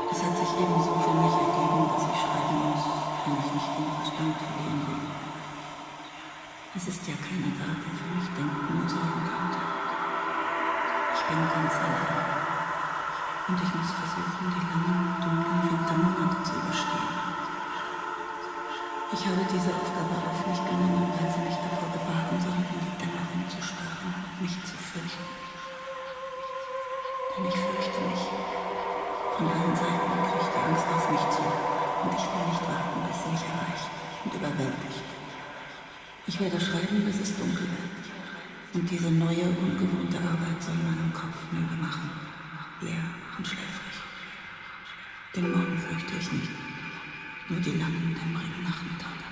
Es hat sich ebenso für mich ergeben, dass ich schreiben muss, wenn ich nicht den Verstand verlieren will. Es ist ja keiner da, der für mich denken und sorgen könnte. Ich bin ganz allein. Und ich muss versuchen, die langen, dunklen Wintermonate zu überstehen. Ich habe diese Aufgabe auf mich genommen, weil sie mich davor bewahren soll, in die Dämmerung zu starren und mich zu fürchten. Denn ich fürchte mich. Von allen Seiten kriegt die Angst auf mich zu und ich will nicht warten, bis sie mich erreicht und überwältigt. Ich werde schreiben, bis es dunkel wird. Und diese neue, ungewohnte Arbeit soll meinen Kopf müde machen, leer und schläfrig. Den Morgen fürchte ich nicht, nur die langen, dämmerigen Nachmittage.